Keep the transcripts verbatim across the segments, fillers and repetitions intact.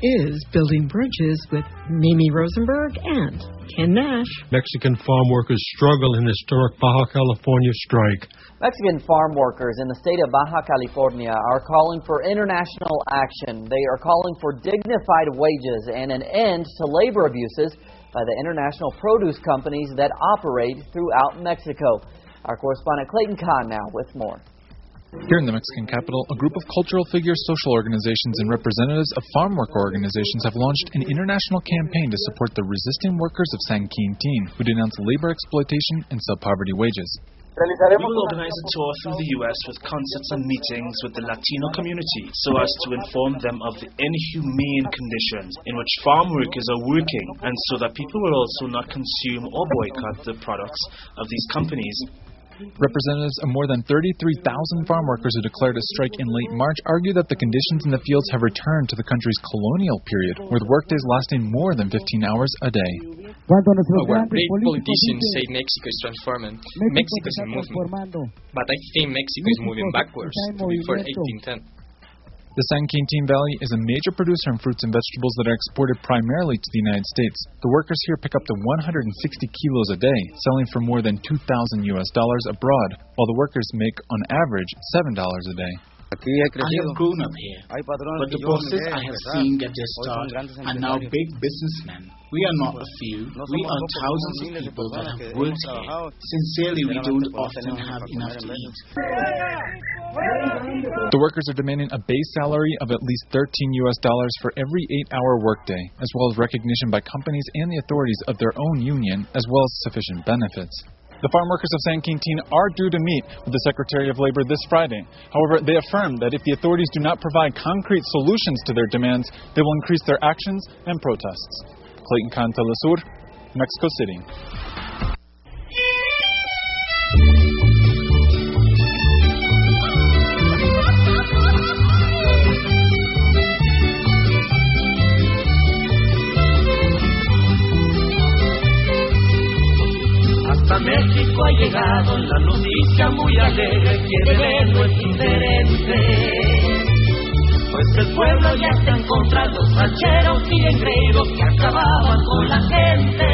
is Building Bridges with Mimi Rosenberg and Ken Nash. Mexican farm workers struggle in historic Baja California strike. Mexican farm workers in the state of Baja California are calling for international action. They are calling for dignified wages and an end to labor abuses by the international produce companies that operate throughout Mexico. Our correspondent Clayton Kahn now with more. Here in the Mexican capital, a group of cultural figures, social organizations, and representatives of farm worker organizations have launched an international campaign to support the resisting workers of San Quintin, who denounce labor exploitation and sub-poverty wages. We will organize a tour through the U S with concerts and meetings with the Latino community so as to inform them of the inhumane conditions in which farm workers are working, and so that people will also not consume or boycott the products of these companies. Representatives of more than thirty-three thousand farm workers who declared a strike in late March argue that the conditions in the fields have returned to the country's colonial period, with workdays lasting more than fifteen hours a day. Our great politicians say Mexico is transforming. Mexico is moving. But I think Mexico is moving backwards to before eighteen ten. The San Quintin Valley is a major producer in fruits and vegetables that are exported primarily to the United States. The workers here pick up to one hundred sixty kilos a day, selling for more than two thousand U S dollars abroad, while the workers make, on average, seven dollars a day. I have grown up here, but the bosses I have seen get their start are now big businessmen. We are not a few, we are thousands of people that have worked here. Sincerely, we don't often have enough to eat. The workers are demanding a base salary of at least thirteen U S dollars for every eight-hour workday, as well as recognition by companies and the authorities of their own union, as well as sufficient benefits. The farm workers of San Quintin are due to meet with the Secretary of Labor this Friday. However, they affirm that if the authorities do not provide concrete solutions to their demands, they will increase their actions and protests. Clayton Kahn, Telesur, Mexico City. México ha llegado la noticia muy alegre, quiere verlo es diferente. Pues el pueblo ya está en contra de los rancheros y engreídos que acababan con la gente.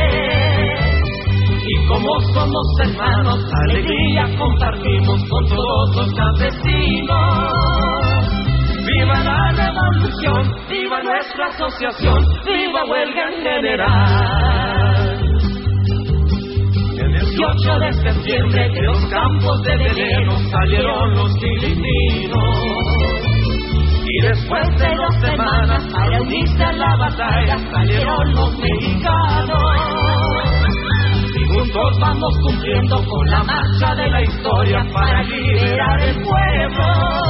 Y como somos hermanos, alegría compartimos con todos los campesinos. ¡Viva la revolución! ¡Viva nuestra asociación! ¡Viva huelga en general! El dieciocho de septiembre de los campos de veneno salieron los filipinos. Y después de dos semanas para unirse a la batalla salieron los mexicanos. Y juntos vamos cumpliendo con la marcha de la historia para liberar el pueblo.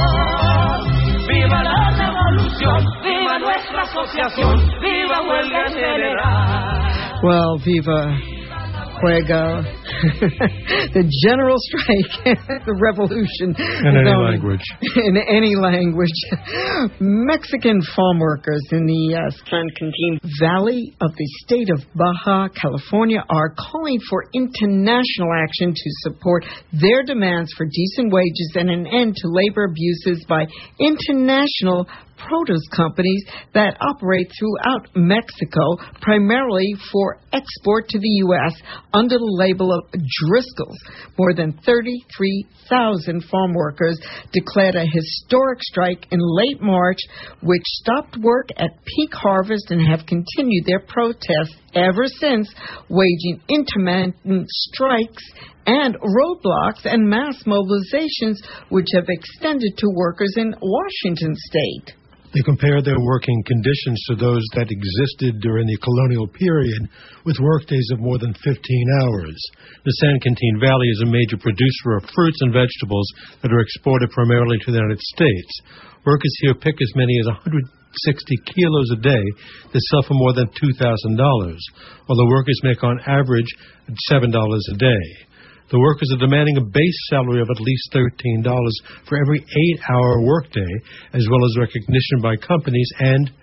¡Viva la revolución! ¡Viva nuestra asociación! ¡Viva huelga en general! Well, viva Juega, the general strike, the revolution. In any um, language. In any language. Mexican farm workers in the uh, San Quintin Valley of the state of Baja California are calling for international action to support their demands for decent wages and an end to labor abuses by international produce companies that operate throughout Mexico, primarily for export to the U S under the label of Driscoll's. More than thirty-three thousand farm workers declared a historic strike in late March, which stopped work at peak harvest and have continued their protests ever since, waging intermittent strikes and roadblocks and mass mobilizations, which have extended to workers in Washington state. They compare their working conditions to those that existed during the colonial period, with workdays of more than fifteen hours. The San Quintin Valley is a major producer of fruits and vegetables that are exported primarily to the United States. Workers here pick as many as one hundred sixty kilos a day that sell for more than two thousand dollars, while the workers make on average seven dollars a day. The workers are demanding a base salary of at least thirteen dollars for every eight-hour workday, as well as recognition by companies and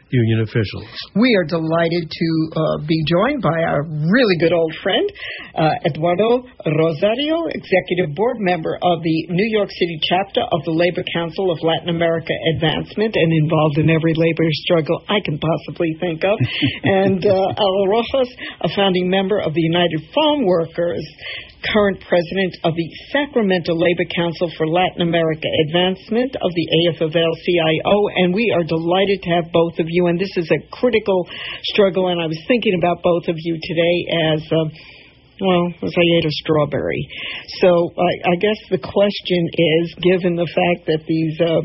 union officials. We are delighted to uh, be joined by our really good old friend, uh, Eduardo Rosario, Executive Board Member of the New York City chapter of the Labor Council of Latin America Advancement and involved in every labor struggle I can possibly think of, and uh, Al Rojas, a founding member of the United Farm Workers, current president of the Sacramento Labor Council for Latin America Advancement of the A F L C I O, and we are delighted to have both of you, and this is a critical struggle, and I was thinking about both of you today as, uh, well, as I ate a strawberry. So I, I guess the question is, given the fact that these uh,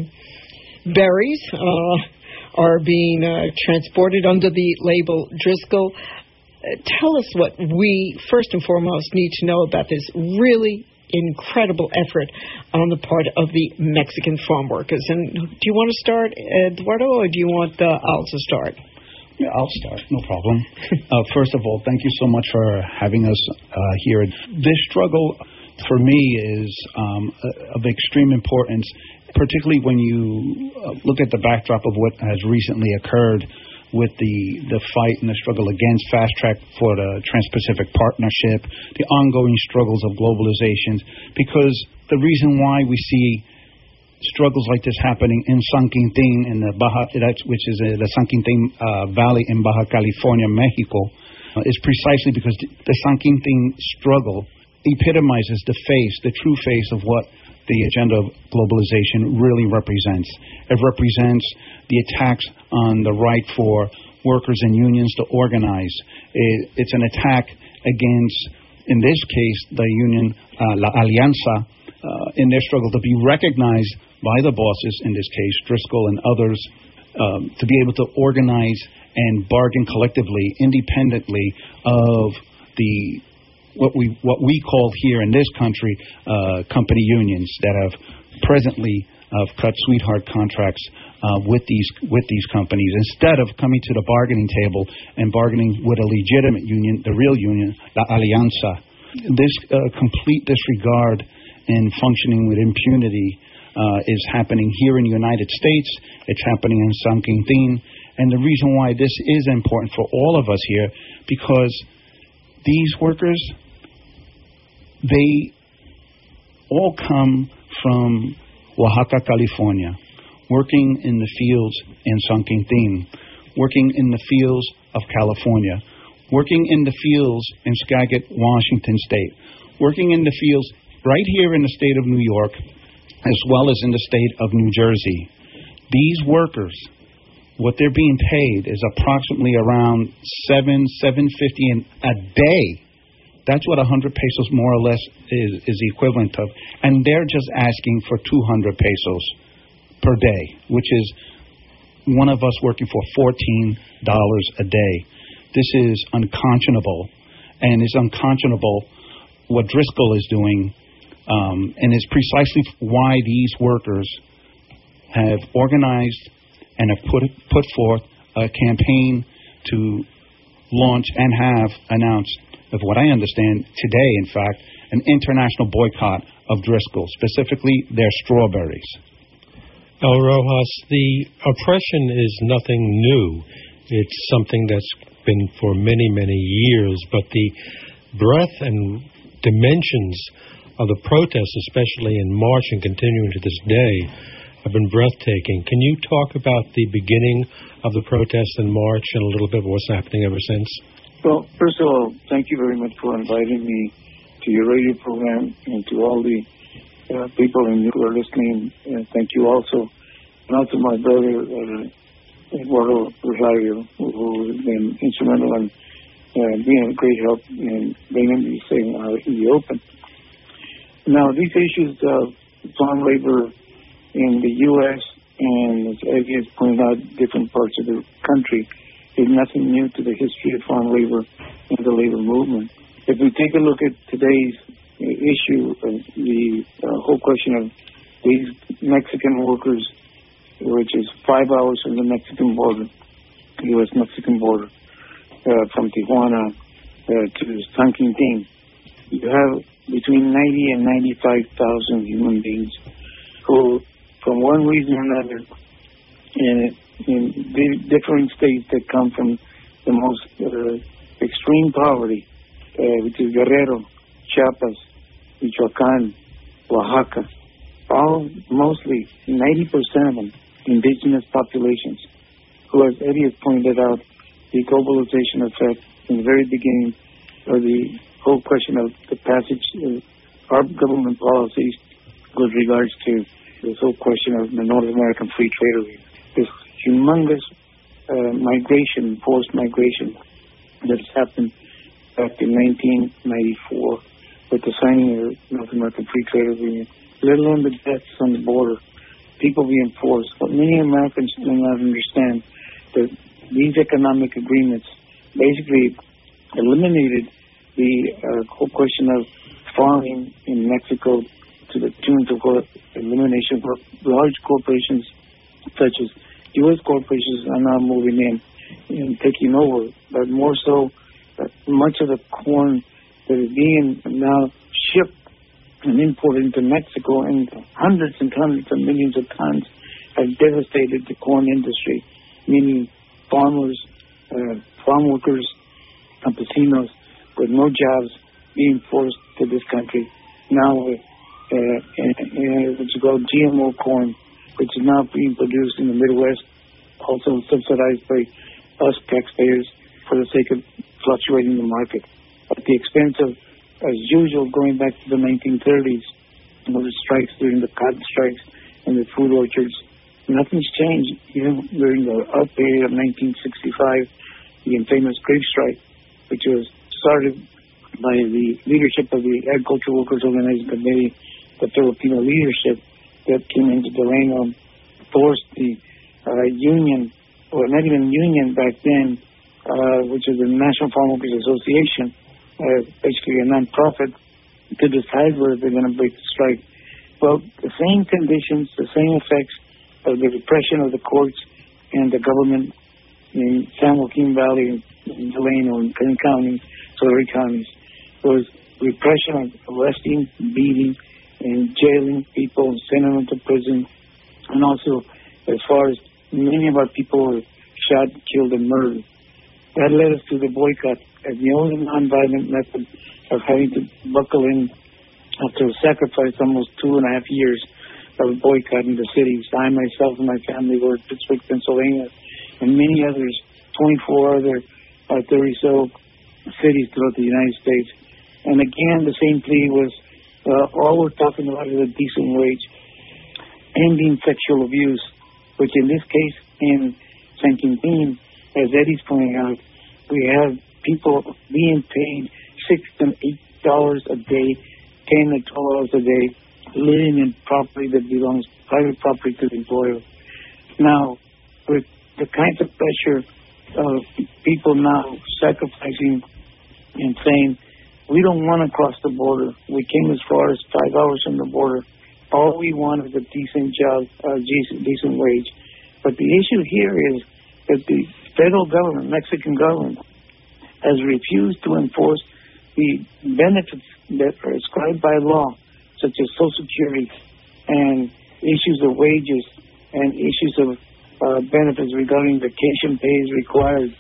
berries uh, are being uh, transported under the label Driscoll, Uh, tell us what we, first and foremost, need to know about this really incredible effort on the part of the Mexican farm workers. And do you want to start, Eduardo, or do you want uh, Al to start? Yeah, I'll start. No problem. uh, first of all, thank you so much for having us uh, here. This struggle, for me, is um, of extreme importance, particularly when you uh, look at the backdrop of what has recently occurred with the, the fight and the struggle against Fast Track for the Trans-Pacific Partnership, the ongoing struggles of globalization, because the reason why we see struggles like this happening in San Quintin, in the Baja, which is the San Quintin uh, Valley in Baja California, Mexico, uh, is precisely because the San Quintin struggle epitomizes the face, the true face of what the agenda of globalization really represents. It represents the attacks on the right for workers and unions to organize. It, it's an attack against, in this case, the union, uh, La Alianza, uh, in their struggle to be recognized by the bosses, in this case, Driscoll and others, um, to be able to organize and bargain collectively, independently of the what we what we call here in this country uh, company unions that have presently uh, cut sweetheart contracts uh, with these with these companies, instead of coming to the bargaining table and bargaining with a legitimate union, the real union, La Alianza. This uh, complete disregard and functioning with impunity uh, is happening here in the United States. It's happening in San Quintin, and the reason why this is important for all of us here, because these workers, they all come from Oaxaca, California, working in the fields in San Quintin, working in the fields of California, working in the fields in Skagit, Washington State, working in the fields right here in the state of New York, as well as in the state of New Jersey. These workers, what they're being paid is approximately around seven, seven fifty a day. That's what a hundred pesos more or less is, is the equivalent of, and they're just asking for two hundred pesos per day, which is one of us working for fourteen dollars a day. This is unconscionable, and it's unconscionable what Driscoll is doing, um, and it's precisely why these workers have organized and have put put forth a campaign to launch and have announced, of what I understand today, in fact, an international boycott of Driscoll, specifically their strawberries. El Rojas, the oppression is nothing new. It's something that's been for many, many years, but the breadth and dimensions of the protests, especially in March and continuing to this day, have been breathtaking. Can you talk about the beginning of the protests in March and a little bit what's happening ever since? Well, first of all, thank you very much for inviting me to your radio program, and to all the uh, people in who are listening. Uh, thank you also. And also my brother, uh, Eduardo Rosario, who has been instrumental in uh, being a great help in bringing these things out in the open. Now, these issues of farm labor in the U S and, as Eddie has pointed out, different parts of the country is nothing new to the history of farm labor and the labor movement. If we take a look at today's issue of the uh, whole question of these Mexican workers, which is five hours from the Mexican border, U S Mexican border, uh, from Tijuana uh, to San Quintin, you have between ninety and ninety-five thousand human beings who, from one reason or another, and in the different states that come from the most uh, extreme poverty, uh, which is Guerrero, Chiapas, Michoacán, Oaxaca, all mostly ninety percent of them indigenous populations, who, as Eddie has pointed out, the globalization effect in the very beginning, or the whole question of the passage of our government policies with regards to this whole question of the North American Free Trade Agreement. This humongous uh, migration, forced migration that has happened back in nineteen ninety-four with the signing of the North American Free Trade Agreement, let alone the deaths on the border, people being forced. But many Americans do not understand that these economic agreements basically eliminated the uh, whole question of farming in Mexico to the tune of elimination of large corporations such as U S corporations are now moving in and taking over. But more so, uh, much of the corn that is being now shipped and imported into Mexico, and hundreds and hundreds of millions of tons have devastated the corn industry, meaning farmers, uh, farm workers, campesinos with no jobs being forced to this country. Now, uh, uh, uh, which is called G M O corn, which is now being produced in the Midwest, also subsidized by us taxpayers for the sake of fluctuating the market. At the expense of, as usual, going back to the nineteen thirties, you know, the strikes during the cotton strikes and the food orchards, nothing's changed. Even during the up period of nineteen sixty-five, the infamous grape strike, which was started by the leadership of the Agricultural Workers Organizing Committee, the Filipino leadership that came into Delano, forced the uh, union, or not even union back then, uh, which is the National Farm Workers Association, uh, basically a non-profit, to decide whether they're going to break the strike. Well, the same conditions, the same effects of the repression of the courts and the government in San Joaquin Valley, in Delano, in Kern County, Tulare counties, was repression of arresting, beating, and jailing people, sending them to prison, and also as far as many of our people were shot, killed, and murdered. That led us to the boycott as the only nonviolent method of having to buckle in after a sacrifice almost two and a half years of boycotting the cities. I myself and my family were in Pittsburgh, Pennsylvania, and many others, twenty-four other uh, thirty so cities throughout the United States. And again, the same plea was, uh, all we're talking about is a decent wage, ending sexual abuse, which in this case, in San Quintin, as Eddie's pointing out, we have people being paid six and eight dollars a day, ten to twelve dollars a day, living in property that belongs, private property to the employer. Now, with the kinds of pressure of people now sacrificing and saying, we don't want to cross the border. We came as far as five hours from the border. All we want is a decent job, a decent, decent wage. But the issue here is that the federal government, Mexican government, has refused to enforce the benefits that are ascribed by law, such as Social Security and issues of wages and issues of uh, benefits regarding vacation pays required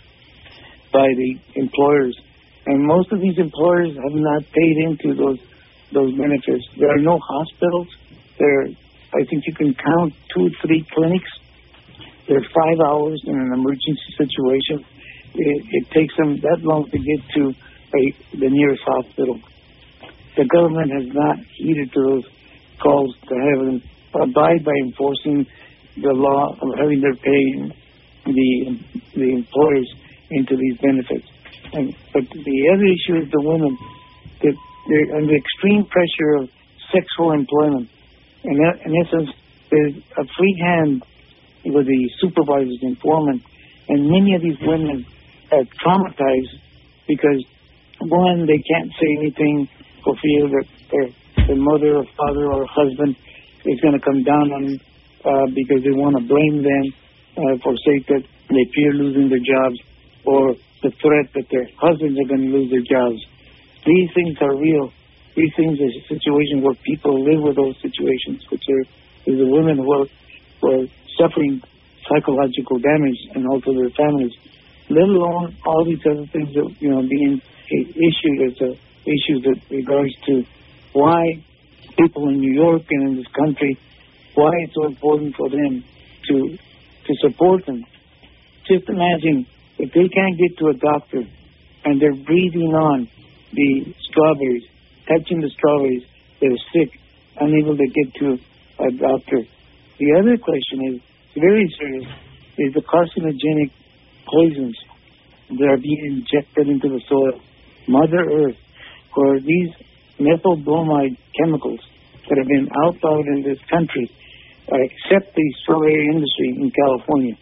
by the employers. And most of these employers have not paid into those those benefits. There are no hospitals. There, I think you can count two or three clinics. They're five hours in an emergency situation. It, it takes them that long to get to a, the nearest hospital. The government has not heeded to those calls to have them abide by enforcing the law of having their pay the the employers into these benefits. And, but the other issue is the women, that they're under extreme pressure of sexual employment. And that, in essence, there's a free hand with the supervisors and foremen. And many of these women are traumatized because, one, they can't say anything for fear that their, their mother or father or husband is going to come down on them uh, because they want to blame them uh, for sake that they fear losing their jobs, or the threat that their husbands are going to lose their jobs. These things are real. These things are situations where people live with those situations, which are is the women who are, who are suffering psychological damage and also their families, let alone all these other things that, you know, being issued as a issues that regards to why people in New York and in this country, why it's so important for them to to support them. Just imagine if they can't get to a doctor and they're breathing on the strawberries, touching the strawberries, they're sick, unable to get to a doctor. The other question is, very serious, is the carcinogenic poisons that are being injected into the soil. Mother Earth, or these methyl bromide chemicals that have been outlawed in this country, uh, except the strawberry industry in California.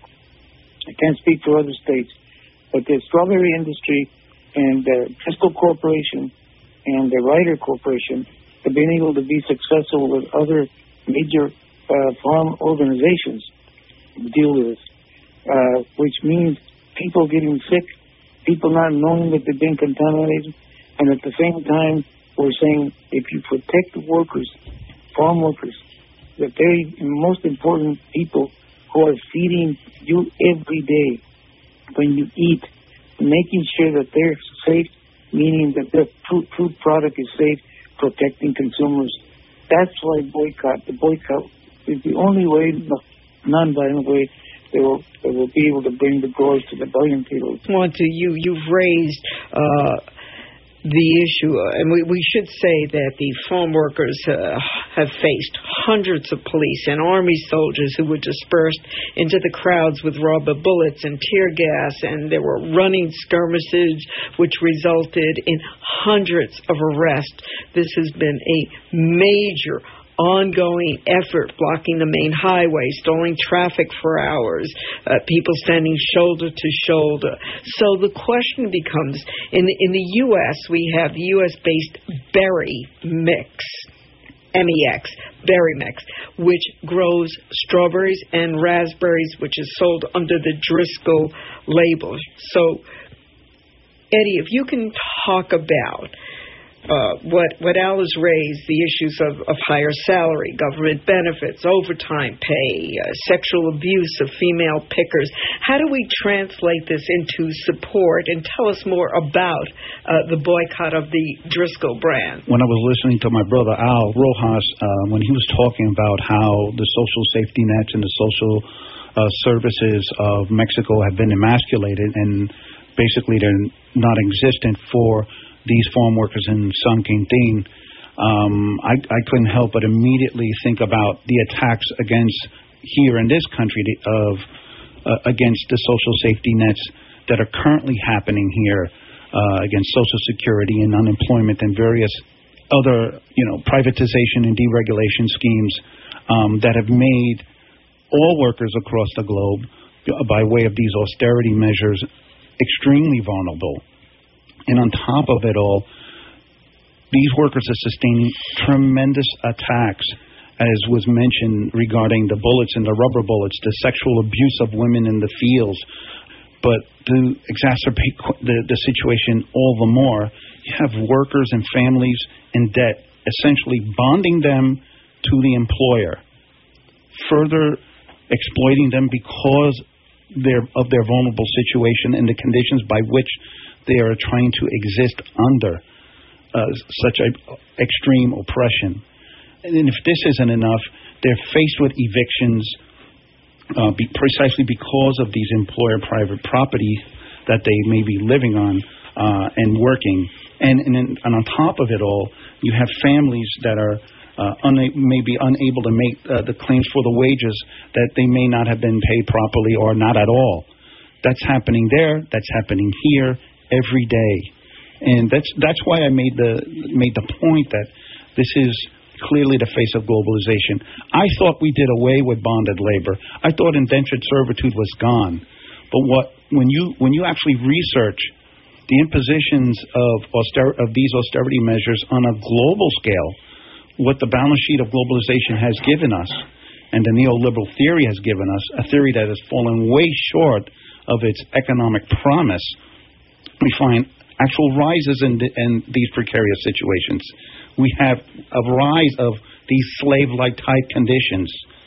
I can't speak for other states, but the strawberry industry and the Crisco Corporation and the Ryder Corporation have been able to be successful with other major uh, farm organizations to deal with this, uh, which means people getting sick, people not knowing that they've been contaminated, and at the same time, we're saying if you protect the workers, farm workers, the very most important people who are feeding you every day when you eat, making sure that they're safe, meaning that their food, food product is safe, protecting consumers. That's why boycott, the boycott is the only way, non-violent way, they will, they will be able to bring the growers to the bargaining table. Want to, you, you've raised uh, the issue, uh, and we, we should say that the farm workers uh, have faced hundreds of police and army soldiers who were dispersed into the crowds with rubber bullets and tear gas, and there were running skirmishes which resulted in hundreds of arrests. This has been a major ongoing effort blocking the main highway, stalling traffic for hours, uh, people standing shoulder to shoulder. So the question becomes, in the, in the U S, we have the U S-based Berry Mix, M E X, Berry Mix, which grows strawberries and raspberries, which is sold under the Driscoll label. So, Eddie, if you can talk about Uh, what what Al has raised, the issues of, of higher salary, government benefits, overtime pay, uh, sexual abuse of female pickers. How do we translate this into support? And tell us more about uh, the boycott of the Driscoll brand. When I was listening to my brother Al Rojas, uh, when he was talking about how the social safety nets and the social uh, services of Mexico have been emasculated and basically they're non-existent for these farm workers in San Quintin, um, I, I couldn't help but immediately think about the attacks against here in this country of uh, against the social safety nets that are currently happening here uh, against Social Security and unemployment and various other, you know, privatization and deregulation schemes um, that have made all workers across the globe, by way of these austerity measures, extremely vulnerable. And on top of it all, these workers are sustaining tremendous attacks, as was mentioned regarding the bullets and the rubber bullets, the sexual abuse of women in the fields. But to exacerbate the, the situation all the more, you have workers and families in debt, essentially bonding them to the employer, further exploiting them because they're, of their vulnerable situation and the conditions by which they are trying to exist under uh, such a extreme oppression. And if this isn't enough, they're faced with evictions uh, be precisely because of these employer private properties that they may be living on uh, and working. And, and, then, and on top of it all, you have families that are uh, una- maybe unable to make uh, the claims for the wages that they may not have been paid properly or not at all. That's happening there. That's happening here. Every day, and that's that's why I made the made the point that this is clearly the face of globalization. I thought we did away with bonded labor. I thought indentured servitude was gone. But what when you when you actually research the impositions of auster, of these austerity measures on a global scale, what the balance sheet of globalization has given us, and the neoliberal theory has given us, a theory that has fallen way short of its economic promise, we find actual rises in, the, in these precarious situations. We have a rise of these slave-like type conditions.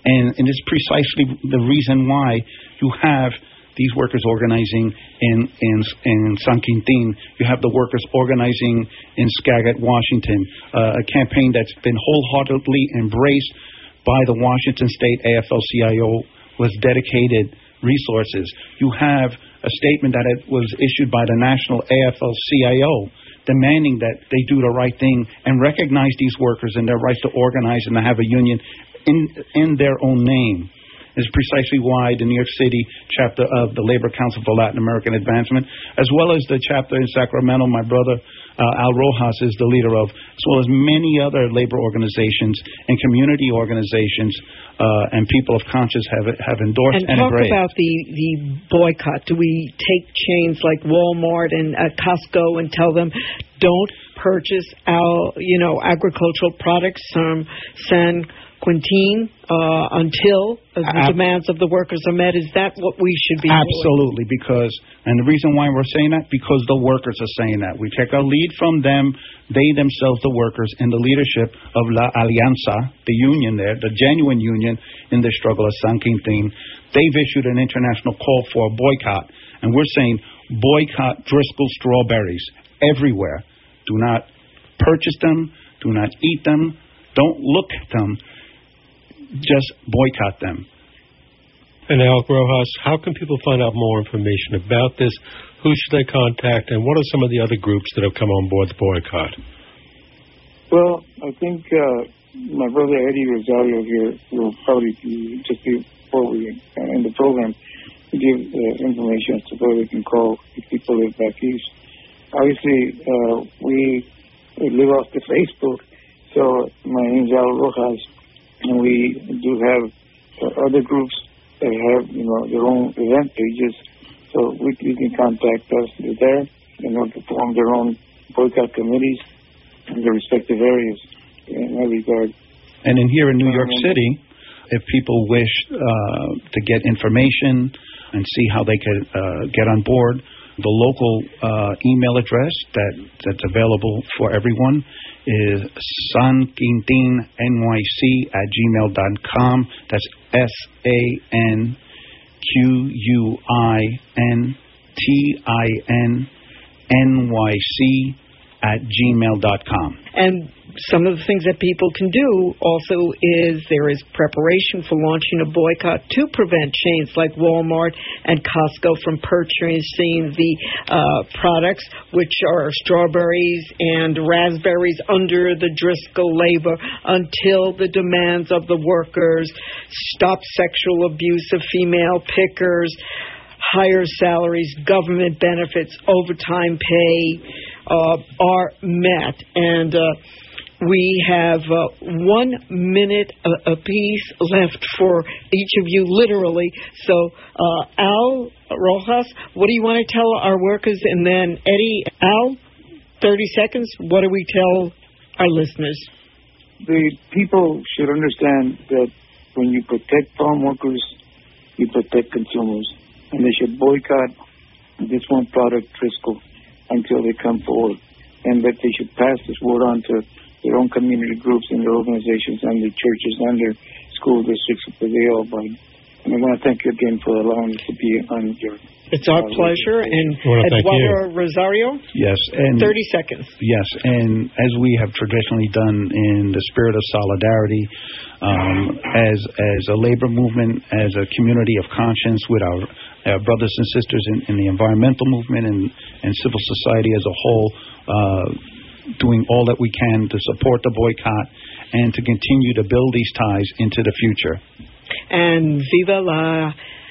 And, and it's precisely the reason why you have these workers organizing in, in, in San Quintin. You have the workers organizing in Skagit, Washington, uh, a campaign that's been wholeheartedly embraced by the Washington State A F L C I O with dedicated resources. You have a statement that it was issued by the National A F L C I O demanding that they do the right thing and recognize these workers and their right to organize and to have a union in, in their own name. Is precisely why the New York City chapter of the Labor Council for Latin American Advancement, as well as the chapter in Sacramento, my brother uh, Al Rojas is the leader of, as well as many other labor organizations and community organizations uh, and people of conscience have have endorsed and, and talk embraced. about the, the boycott. Do we take chains like Walmart and uh, Costco and tell them don't purchase our, you know, agricultural products from San Quintin uh, until uh, the Ab- demands of the workers are met? Is that what we should be Absolutely, doing? because, and the reason why we're saying that, because the workers are saying that. We take our lead from them, they themselves, the workers, in the leadership of La Alianza, the union there, the genuine union in the struggle of San Quintin. They've issued an international call for a boycott, and we're saying boycott Driscoll strawberries everywhere. Do not purchase them, do not eat them, don't look at them. Just boycott them. And Al Rojas, how can people find out more information about this? Who should they contact, and what are some of the other groups that have come on board the boycott? Well, I think uh, my brother Eddie Rosario here will probably be, just before we end the program, give uh, information as to where they can call if people live back east. Obviously, uh, we live off the Facebook, so my name is Al Rojas. And we do have uh, other groups that have, you know, their own event pages. So we, you can contact us there in order to form their own boycott committees in their respective areas in that regard. And in here in New York City, if people wish uh, to get information and see how they could uh, get on board, the local uh, email address that, that's available for everyone is San Quintin N Y C at gmail dot com. That's S A N Q U I N T I N N Y C at gmail dot com. And some of the things that people can do also is there is preparation for launching a boycott to prevent chains like Walmart and Costco from purchasing the uh, products, which are strawberries and raspberries under the Driscoll labor, until the demands of the workers, stop sexual abuse of female pickers, higher salaries, government benefits, overtime pay uh, are met. And uh, we have uh, one minute a- apiece left for each of you, literally. So, uh, Al Rojas, what do you want to tell our workers? And then, Eddie, Al, thirty seconds. What do we tell our listeners? The people should understand that when you protect farm workers, you protect consumers. And they should boycott this one product, Driscoll, until they come forward. And that they should pass this word on to their own community groups and their organizations and their churches and their school districts that they all abide. And I want to thank you again for allowing us to be on your... It's our uh, pleasure. And Eduardo Rosario? Yes. And thirty seconds. Yes. And as we have traditionally done in the spirit of solidarity, um, as as a labor movement, as a community of conscience with our, our brothers and sisters in, in the environmental movement and, and civil society as a whole, uh, doing all that we can to support the boycott and to continue to build these ties into the future. And viva la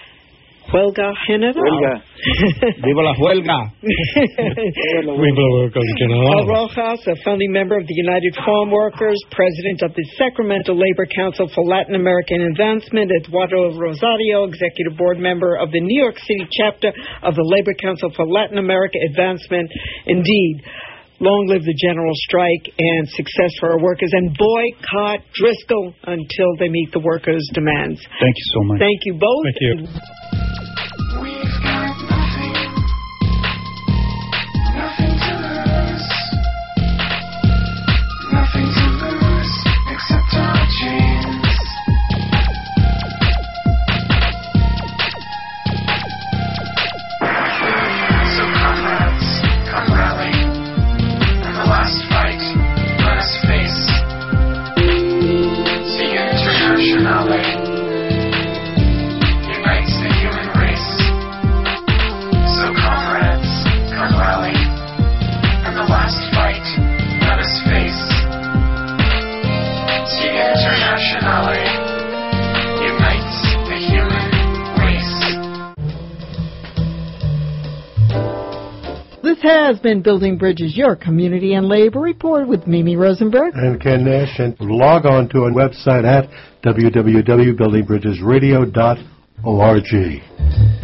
huelga general. Huelga. Viva la huelga. Viva la huelga general. Al Rojas, a founding member of the United Farm Workers, president of the Sacramento Labor Council for Latin American Advancement. Eduardo Rosario, executive board member of the New York City chapter of the Labor Council for Latin American Advancement. Indeed, long live the general strike and success for our workers, and boycott Driscoll until they meet the workers' demands. Thank you so much. Thank you both. Thank you. We've got nothing, nothing to lose, nothing to lose except our chains. has been Building Bridges, your community and labor report with Mimi Rosenberg. And Ken Nash. And log on to our website at w w w dot building bridges radio dot org.